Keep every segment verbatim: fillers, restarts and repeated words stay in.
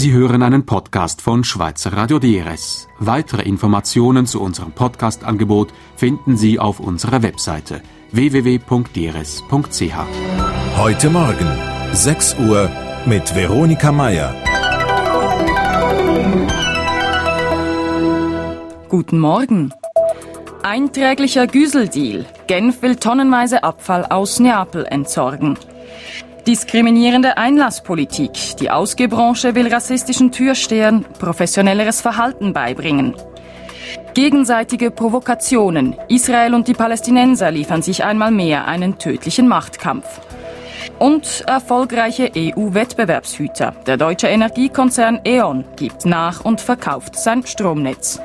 Sie hören einen Podcast von Schweizer Radio D R S. Weitere Informationen zu unserem Podcast-Angebot finden Sie auf unserer Webseite w w w punkt d r s punkt c h. Heute Morgen, sechs Uhr, mit Veronika Mayer. Guten Morgen. Einträglicher Güseldeal. Genf will tonnenweise Abfall aus Neapel entsorgen. Diskriminierende Einlasspolitik. Die Ausgehbranche will rassistischen Türstehern professionelleres Verhalten beibringen. Gegenseitige Provokationen. Israel und die Palästinenser liefern sich einmal mehr einen tödlichen Machtkampf. Und erfolgreiche E U-Wettbewerbshüter. Der deutsche Energiekonzern E.ON gibt nach und verkauft sein Stromnetz.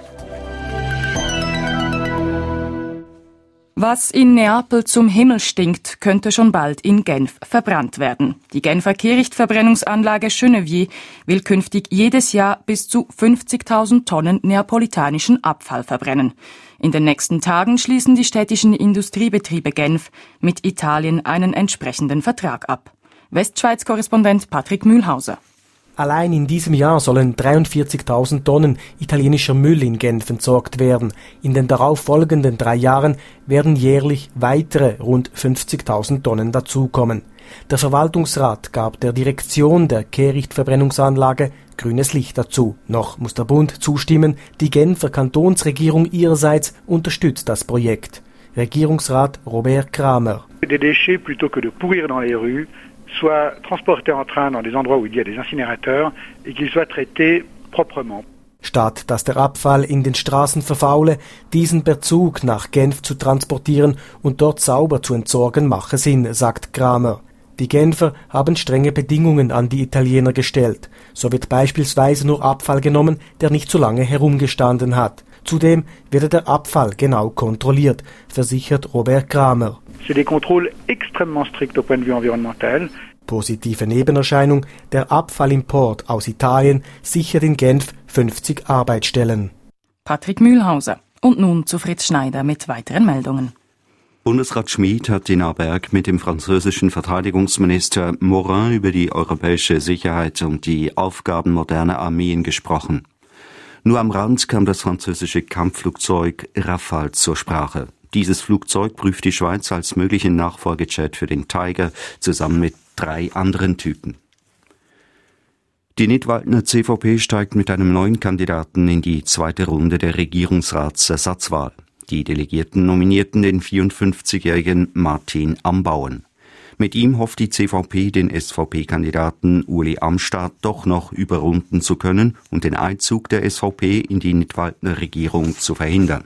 Was in Neapel zum Himmel stinkt, könnte schon bald in Genf verbrannt werden. Die Genfer Kehrichtverbrennungsanlage Chenevier will künftig jedes Jahr bis zu fünfzigtausend Tonnen neapolitanischen Abfall verbrennen. In den nächsten Tagen schließen die städtischen Industriebetriebe Genf mit Italien einen entsprechenden Vertrag ab. Westschweiz-Korrespondent Patrick Mühlhauser. Allein in diesem Jahr sollen dreiundvierzigtausend Tonnen italienischer Müll in Genf entsorgt werden. In den darauffolgenden drei Jahren werden jährlich weitere rund fünfzigtausend Tonnen dazukommen. Der Verwaltungsrat gab der Direktion der Kehrichtverbrennungsanlage grünes Licht dazu. Noch muss der Bund zustimmen. Die Genfer Kantonsregierung ihrerseits unterstützt das Projekt. Regierungsrat Robert Kramer. Des déchets plutôt que de pourrir dans les rues soient transportés en train dans des endroits où il y a des incinérateurs et qu'ils soient traités proprement. Statt dass der Abfall in den Straßen verfaule, diesen per Zug nach Genf zu transportieren und dort sauber zu entsorgen, mache Sinn, sagt Kramer. Die Genfer haben strenge Bedingungen an die Italiener gestellt. So wird beispielsweise nur Abfall genommen, der nicht so lange herumgestanden hat. Zudem werde der Abfall genau kontrolliert, versichert Robert Kramer. C'est des contrôles extrêmement stricts au point de vue environnemental. Positive Nebenerscheinung, der Abfallimport aus Italien sichert in Genf fünfzig Arbeitsstellen. Patrick Mühlhauser. Und nun zu Fritz Schneider mit weiteren Meldungen. Bundesrat Schmid hat in Aarberg mit dem französischen Verteidigungsminister Morin über die europäische Sicherheit und die Aufgaben moderner Armeen gesprochen. Nur am Rand kam das französische Kampfflugzeug Rafale zur Sprache. Dieses Flugzeug prüft die Schweiz als möglichen Nachfolgejet für den Tiger zusammen mit drei anderen Typen. Die Nidwaldner C V P steigt mit einem neuen Kandidaten in die zweite Runde der Regierungsratsersatzwahl. Die Delegierten nominierten den vierundfünfzigjährigen Martin Ambauen. Mit ihm hofft die C V P, den S V P-Kandidaten Ueli Amstad doch noch überrunden zu können und den Einzug der S V P in die Nidwaldner Regierung zu verhindern.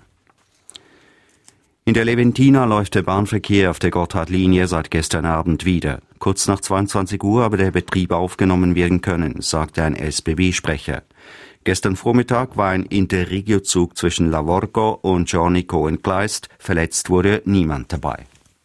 In der Leventina läuft der Bahnverkehr auf der Gotthardlinie seit gestern Abend wieder. Kurz nach zweiundzwanzig Uhr habe der Betrieb aufgenommen werden können, sagte ein S B B-Sprecher. Gestern Vormittag war ein Interregio-Zug zwischen Lavorco und Giornico entgleist. Verletzt wurde niemand dabei.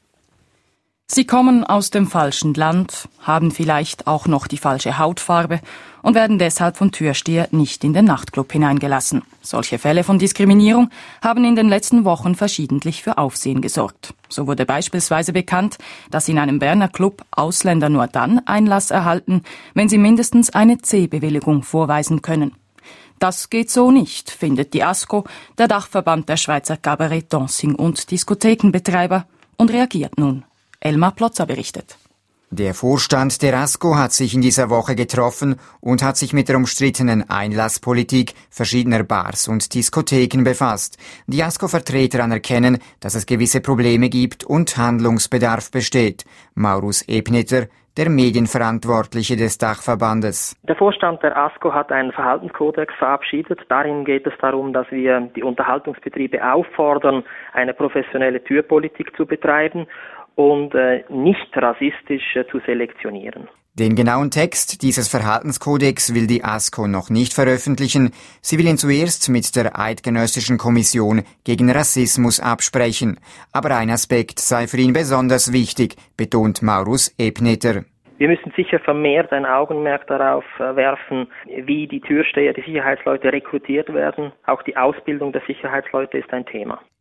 Sie kommen aus dem falschen Land, haben vielleicht auch noch die falsche Hautfarbe und werden deshalb von Türsteher nicht in den Nachtclub hineingelassen. Solche Fälle von Diskriminierung haben in den letzten Wochen verschiedentlich für Aufsehen gesorgt. So wurde beispielsweise bekannt, dass in einem Berner Club Ausländer nur dann Einlass erhalten, wenn sie mindestens eine C-Bewilligung vorweisen können. Das geht so nicht, findet die ASCO, der Dachverband der Schweizer Kabarett-, Dancing- und Diskothekenbetreiber, und reagiert nun. Elmar Plotzer berichtet. Der Vorstand der ASCO hat sich in dieser Woche getroffen und hat sich mit der umstrittenen Einlasspolitik verschiedener Bars und Diskotheken befasst. Die ASCO-Vertreter anerkennen, dass es gewisse Probleme gibt und Handlungsbedarf besteht. Maurus Ebneter, der Medienverantwortliche des Dachverbandes. Der Vorstand der ASCO hat einen Verhaltenskodex verabschiedet. Darin geht es darum, dass wir die Unterhaltungsbetriebe auffordern, eine professionelle Türpolitik zu betreiben und äh, nicht rassistisch äh, zu selektionieren. Den genauen Text dieses Verhaltenskodex will die ASCO noch nicht veröffentlichen. Sie will ihn zuerst mit der Eidgenössischen Kommission gegen Rassismus absprechen. Aber ein Aspekt sei für ihn besonders wichtig, betont Maurus Ebneter. Wir müssen sicher vermehrt ein Augenmerk darauf werfen, wie die Türsteher, die Sicherheitsleute rekrutiert werden. Auch die Ausbildung der Sicherheitsleute ist ein Thema.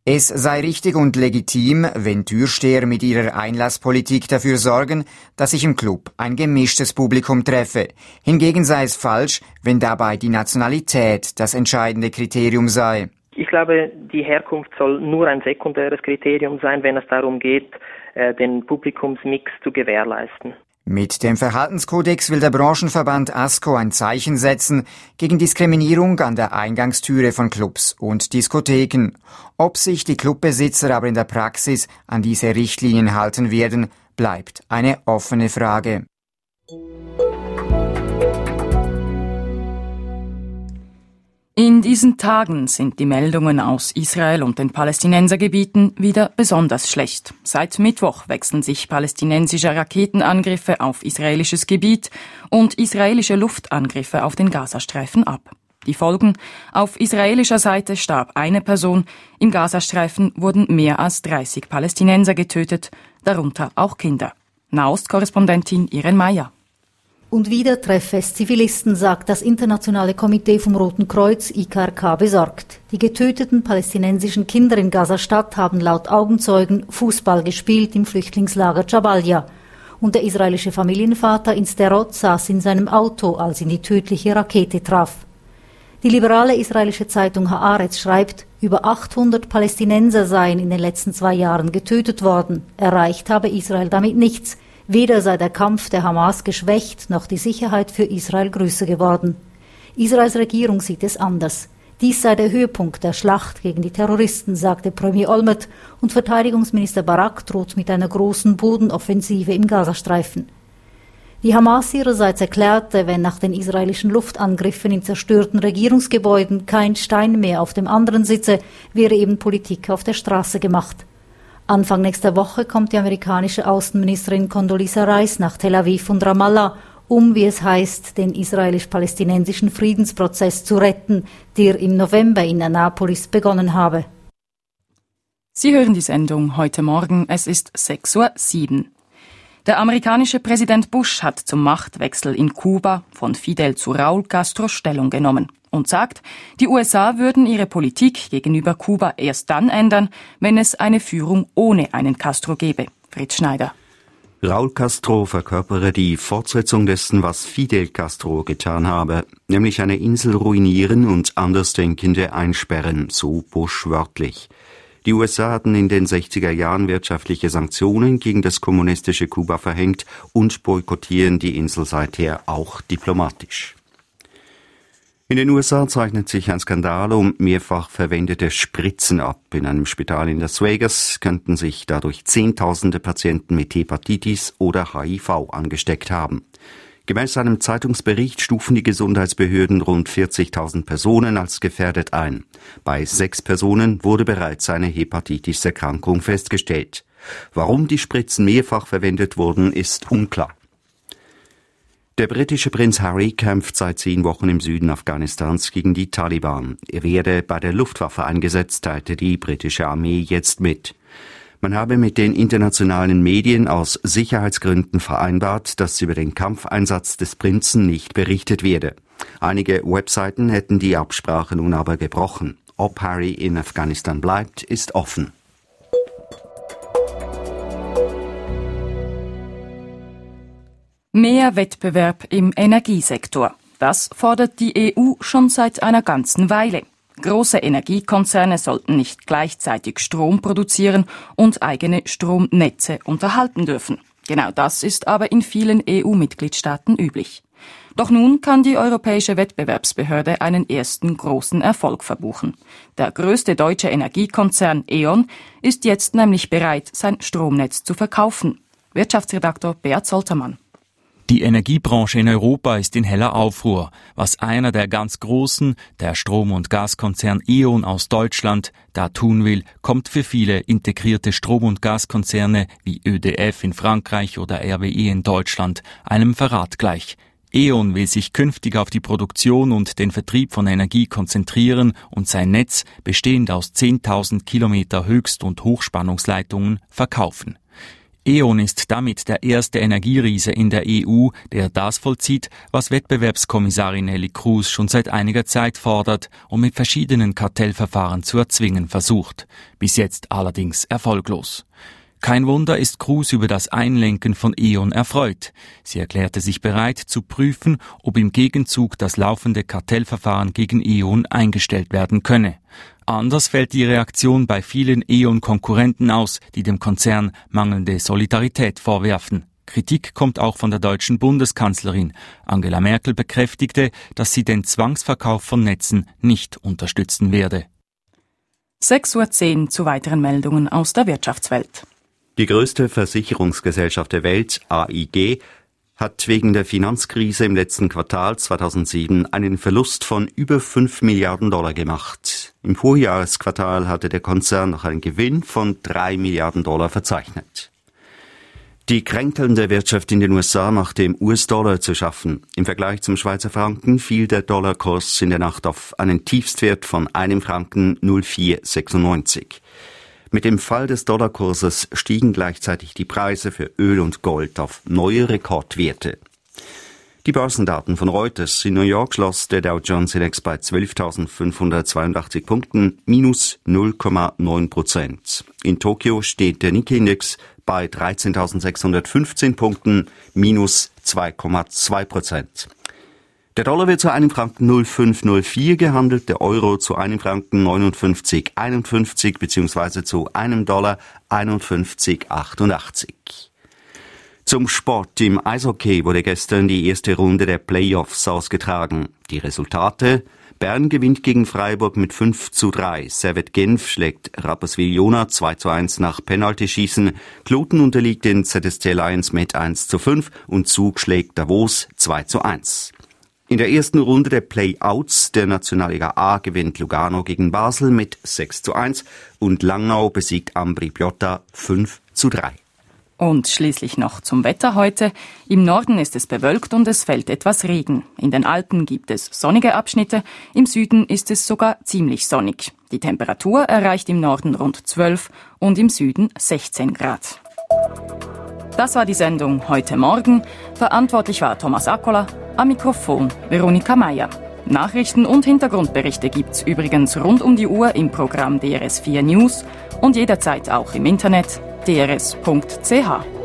Es sei richtig und legitim, wenn Türsteher mit ihrer Einlasspolitik dafür sorgen, dass sich im Club ein gemischtes Publikum treffe. Hingegen sei es falsch, wenn dabei die Nationalität das entscheidende Kriterium sei. Ich glaube, die Herkunft soll nur ein sekundäres Kriterium sein, wenn es darum geht, den Publikumsmix zu gewährleisten. Mit dem Verhaltenskodex will der Branchenverband ASCO ein Zeichen setzen gegen Diskriminierung an der Eingangstüre von Clubs und Diskotheken. Ob sich die Clubbesitzer aber in der Praxis an diese Richtlinien halten werden, bleibt eine offene Frage. In diesen Tagen sind die Meldungen aus Israel und den Palästinensergebieten wieder besonders schlecht. Seit Mittwoch wechseln sich palästinensische Raketenangriffe auf israelisches Gebiet und israelische Luftangriffe auf den Gazastreifen ab. Die Folgen: auf israelischer Seite starb eine Person, im Gazastreifen wurden mehr als dreißig Palästinenser getötet, darunter auch Kinder. Nahostkorrespondentin Irene Meyer. Und wieder treffe es Zivilisten, sagt das Internationale Komitee vom Roten Kreuz I K R K besorgt. Die getöteten palästinensischen Kinder in Gaza-Stadt haben laut Augenzeugen Fußball gespielt im Flüchtlingslager Jabalia. Und der israelische Familienvater in Sderot saß in seinem Auto, als ihn die tödliche Rakete traf. Die liberale israelische Zeitung Haaretz schreibt, über achthundert Palästinenser seien in den letzten zwei Jahren getötet worden. Erreicht habe Israel damit nichts. Weder sei der Kampf der Hamas geschwächt, noch die Sicherheit für Israel größer geworden. Israels Regierung sieht es anders. Dies sei der Höhepunkt der Schlacht gegen die Terroristen, sagte Premier Olmert, und Verteidigungsminister Barak droht mit einer großen Bodenoffensive im Gazastreifen. Die Hamas ihrerseits erklärte, wenn nach den israelischen Luftangriffen in zerstörten Regierungsgebäuden kein Stein mehr auf dem anderen sitze, wäre eben Politik auf der Straße gemacht. Anfang nächster Woche kommt die amerikanische Außenministerin Condoleezza Rice nach Tel Aviv und Ramallah, um, wie es heißt, den israelisch-palästinensischen Friedensprozess zu retten, der im November in Annapolis begonnen habe. Sie hören die Sendung heute Morgen, es ist sechs Uhr sieben. Der amerikanische Präsident Bush hat zum Machtwechsel in Kuba von Fidel zu Raúl Castro Stellung genommen und sagt, die U S A würden ihre Politik gegenüber Kuba erst dann ändern, wenn es eine Führung ohne einen Castro gäbe. Fritz Schneider. Raúl Castro verkörpere die Fortsetzung dessen, was Fidel Castro getan habe, nämlich eine Insel ruinieren und Andersdenkende einsperren, so Bush wörtlich. Die U S A hatten in den sechziger Jahren wirtschaftliche Sanktionen gegen das kommunistische Kuba verhängt und boykottieren die Insel seither auch diplomatisch. In den U S A zeichnet sich ein Skandal um mehrfach verwendete Spritzen ab. In einem Spital in Las Vegas könnten sich dadurch Zehntausende Patienten mit Hepatitis oder H I V angesteckt haben. Gemäß einem Zeitungsbericht stufen die Gesundheitsbehörden rund vierzigtausend Personen als gefährdet ein. Bei sechs Personen wurde bereits eine Hepatitis-Erkrankung festgestellt. Warum die Spritzen mehrfach verwendet wurden, ist unklar. Der britische Prinz Harry kämpft seit zehn Wochen im Süden Afghanistans gegen die Taliban. Er werde bei der Luftwaffe eingesetzt, teilte die britische Armee jetzt mit. Man habe mit den internationalen Medien aus Sicherheitsgründen vereinbart, dass über den Kampfeinsatz des Prinzen nicht berichtet werde. Einige Webseiten hätten die Absprache nun aber gebrochen. Ob Harry in Afghanistan bleibt, ist offen. Mehr Wettbewerb im Energiesektor. Das fordert die E U schon seit einer ganzen Weile. Große Energiekonzerne sollten nicht gleichzeitig Strom produzieren und eigene Stromnetze unterhalten dürfen. Genau das ist aber in vielen E U-Mitgliedstaaten üblich. Doch nun kann die Europäische Wettbewerbsbehörde einen ersten großen Erfolg verbuchen. Der größte deutsche Energiekonzern E.ON ist jetzt nämlich bereit, sein Stromnetz zu verkaufen. Wirtschaftsredaktor Beat Soltermann. Die Energiebranche in Europa ist in heller Aufruhr. Was einer der ganz Großen, der Strom- und Gaskonzern E.ON aus Deutschland, da tun will, kommt für viele integrierte Strom- und Gaskonzerne wie Ö D F in Frankreich oder R W E in Deutschland einem Verrat gleich. E.ON will sich künftig auf die Produktion und den Vertrieb von Energie konzentrieren und sein Netz, bestehend aus zehntausend Kilometer Höchst- und Hochspannungsleitungen, verkaufen. E O N ist damit der erste Energieriese in der E U, der das vollzieht, was Wettbewerbskommissarin Neelie Kroes schon seit einiger Zeit fordert und mit verschiedenen Kartellverfahren zu erzwingen versucht. Bis jetzt allerdings erfolglos. Kein Wunder ist Kroes über das Einlenken von E O N erfreut. Sie erklärte sich bereit zu prüfen, ob im Gegenzug das laufende Kartellverfahren gegen E O N eingestellt werden könne. Anders fällt die Reaktion bei vielen E O N-Konkurrenten aus, die dem Konzern mangelnde Solidarität vorwerfen. Kritik kommt auch von der deutschen Bundeskanzlerin. Angela Merkel bekräftigte, dass sie den Zwangsverkauf von Netzen nicht unterstützen werde. sechs Uhr zehn zu weiteren Meldungen aus der Wirtschaftswelt. Die größte Versicherungsgesellschaft der Welt, A I G, hat wegen der Finanzkrise im letzten Quartal zweitausendsieben einen Verlust von über fünf Milliarden Dollar gemacht. Im Vorjahresquartal hatte der Konzern noch einen Gewinn von drei Milliarden Dollar verzeichnet. Die kränkelnde Wirtschaft in den U S A macht dem U S-Dollar zu schaffen. Im Vergleich zum Schweizer Franken fiel der Dollarkurs in der Nacht auf einen Tiefstwert von einem Franken null Komma vier sechsundneunzig. Mit dem Fall des Dollarkurses stiegen gleichzeitig die Preise für Öl und Gold auf neue Rekordwerte. Die Börsendaten von Reuters. In New York schloss der Dow Jones Index bei zwölftausendfünfhundertzweiundachtzig Punkten, minus null Komma neun Prozent. In Tokio steht der Nikkei-Index bei dreizehntausendsechshundertfünfzehn Punkten, minus zwei Komma zwei Prozent. Der Dollar wird zu einem Franken null Komma fünf null vier gehandelt, der Euro zu einem Franken neunundfünfzig Komma einundfünfzig bzw. zu einem Dollar einundfünfzig Komma achtundachtzig. Zum Sport. Im Eishockey wurde gestern die erste Runde der Playoffs ausgetragen. Die Resultate: Bern gewinnt gegen Freiburg mit fünf zu drei. Servette Genf schlägt Rapperswil-Jona zwei zu eins nach Penaltyschießen. Kloten unterliegt den Z S C Lions mit eins zu fünf und Zug schlägt Davos zwei zu eins. In der ersten Runde der Playouts der Nationalliga A gewinnt Lugano gegen Basel mit sechs zu eins und Langnau besiegt Ambri Piotta fünf zu drei. Und schließlich noch zum Wetter heute. Im Norden ist es bewölkt und es fällt etwas Regen. In den Alpen gibt es sonnige Abschnitte, im Süden ist es sogar ziemlich sonnig. Die Temperatur erreicht im Norden rund zwölf und im Süden sechzehn Grad. Das war die Sendung Heute Morgen. Verantwortlich war Thomas Akkola, am Mikrofon Veronika Meier. Nachrichten und Hintergrundberichte gibt's übrigens rund um die Uhr im Programm D R S vier News und jederzeit auch im Internet d r s punkt c h.